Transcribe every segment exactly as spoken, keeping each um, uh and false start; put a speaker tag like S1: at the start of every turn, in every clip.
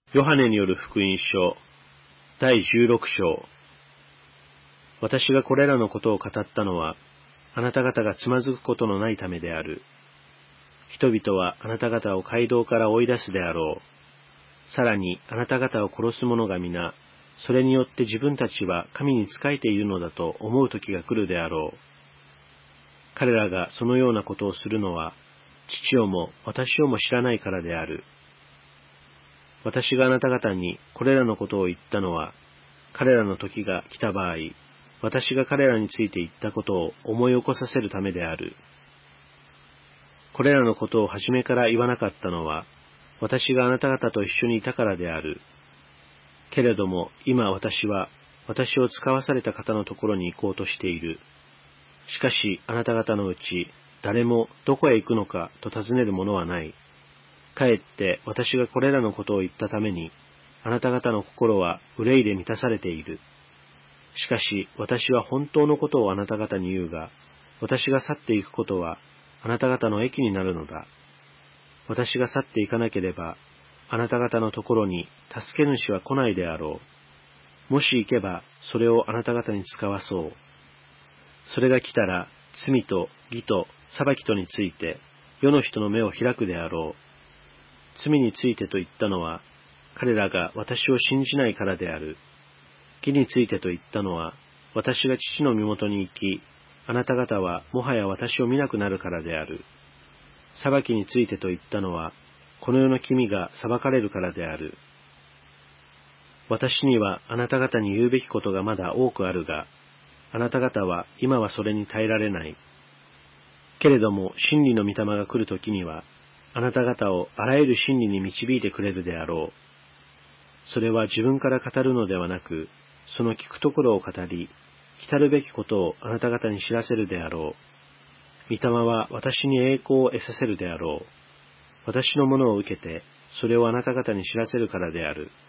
S1: ヨハネによる福音書だいじゅうろく章。私がこれらのことを語ったのは、あなた方がつまずくことのないためである。人々はあなた方を街道から追い出すであろう。さらにあなた方を殺す者が皆、それによって自分たちは神に仕えているのだと思う時が来るであろう。彼らがそのようなことをするのは、父をも私をも知らないからである。私があなた方にこれらのことを言ったのは、彼らの時が来た場合、私が彼らについて言ったことを思い起こさせるためである。これらのことを初めから言わなかったのは、私があなた方と一緒にいたからである。けれども今私は、私を使わされた方のところに行こうとしている。しかしあなた方のうち、誰もどこへ行くのかと尋ねる者はない。かえって私がこれらのことを言ったために、あなた方の心は憂いで満たされている。しかし私は本当のことをあなた方に言うが、私が去っていくことはあなた方の益になるのだ。私が去っていかなければ、あなた方のところに助け主は来ないであろう。もし行けばそれをあなた方に使わそう。それが来たら罪と義と裁きとについて世の人の目を開くであろう。罪についてと言ったのは、彼らが私を信じないからである。義についてと言ったのは、私が父の身元に行き、あなた方はもはや私を見なくなるからである。裁きについてと言ったのは、この世の君が裁かれるからである。私にはあなた方に言うべきことがまだ多くあるが、あなた方は今はそれに耐えられない。けれども真理の御霊が来るときには、あなた方をあらゆる真理に導いてくれるであろう。それは自分から語るのではなく、その聞くところを語り、来たるべきことをあなた方に知らせるであろう。御霊は私に栄光を得させるであろう。私のものを受けて、それをあなた方に知らせるからである。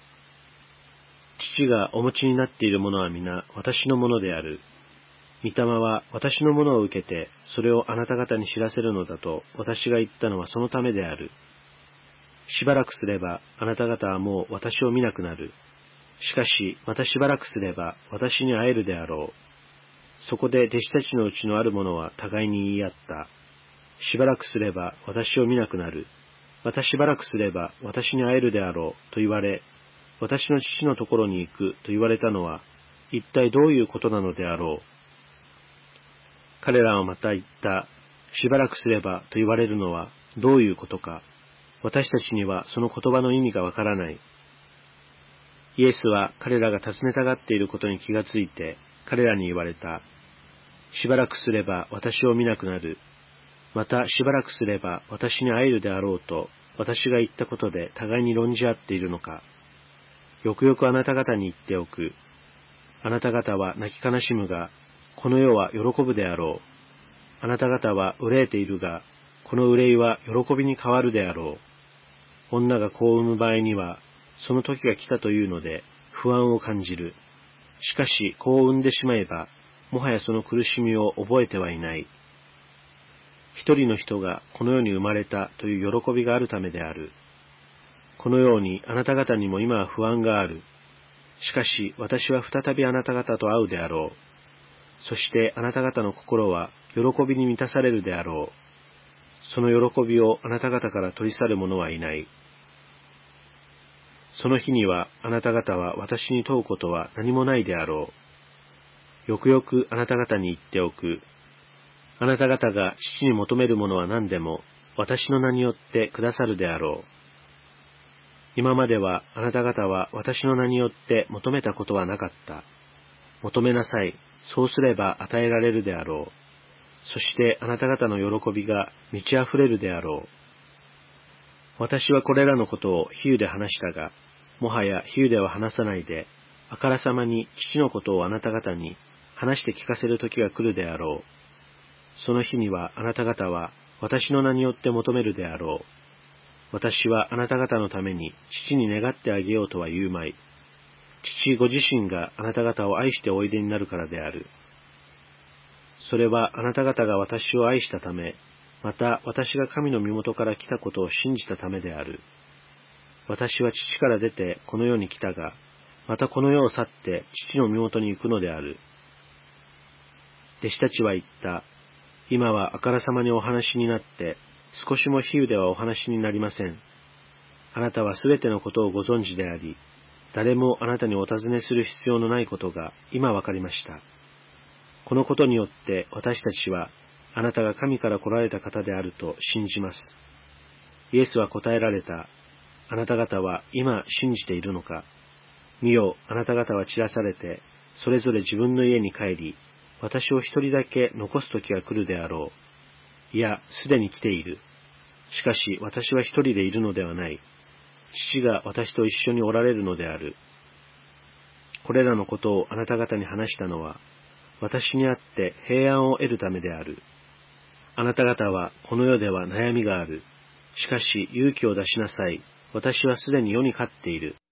S1: 父がお持ちになっているものは皆私のものである。御霊は私のものを受けて、それをあなた方に知らせるのだと私が言ったのはそのためである。しばらくすればあなた方はもう私を見なくなる。しかしまたしばらくすれば私に会えるであろう。そこで弟子たちのうちのある者は互いに言い合った。しばらくすれば私を見なくなる。またしばらくすれば私に会えるであろうと言われ、私の父のところに行くと言われたのは一体どういうことなのであろう。彼らはまた言った。しばらくすればと言われるのはどういうことか。私たちにはその言葉の意味がわからない。イエスは彼らが尋ねたがっていることに気がついて彼らに言われた。しばらくすれば私を見なくなる。またしばらくすれば私に会えるであろうと私が言ったことで互いに論じ合っているのか。よくよくあなた方に言っておく。あなた方は泣き悲しむが、この世は喜ぶであろう。あなた方は憂えているが、この憂いは喜びに変わるであろう。女が子を産む場合には、その時が来たというので不安を感じる。しかし子を産んでしまえば、もはやその苦しみを覚えてはいない。一人の人がこの世に生まれたという喜びがあるためである。このようにあなた方にも今は不安がある。しかし私は再びあなた方と会うであろう。そしてあなた方の心は喜びに満たされるであろう。その喜びをあなた方から取り去る者はいない。その日にはあなた方は私に問うことは何もないであろう。よくよくあなた方に言っておく。あなた方が父に求めるものは何でも私の名によってくださるであろう。今まではあなた方は私の名によって求めたことはなかった。求めなさい。そうすれば与えられるであろう。そしてあなた方の喜びが満ち溢れるであろう。私はこれらのことを比喩で話したが、もはや比喩では話さないで、あからさまに父のことをあなた方に話して聞かせる時が来るであろう。その日にはあなた方は私の名によって求めるであろう。私はあなた方のために父に願ってあげようとは言うまい。父ご自身があなた方を愛しておいでになるからである。それはあなた方が私を愛したため、また私が神の身元から来たことを信じたためである。 私は父から出てこの世に来たが、またこの世を去って父の身元に行くのである。弟子たちは言った。今はあからさまにお話になって、少しも比喩ではお話になりません。あなたはすべてのことをご存知であり、誰もあなたにお尋ねする必要のないことが今わかりました。このことによって私たちはあなたが神から来られた方であると信じます。イエスは答えられた。あなた方は今信じているのか。見よ、あなた方は散らされて、それぞれ自分の家に帰り、私を一人だけ残す時が来るであろう。いや、すでに来ている。しかし私は一人でいるのではない。父が私と一緒におられるのである。これらのことをあなた方に話したのは、私にあって平安を得るためである。あなた方はこの世では悩みがある。しかし勇気を出しなさい。私はすでに世に勝っている。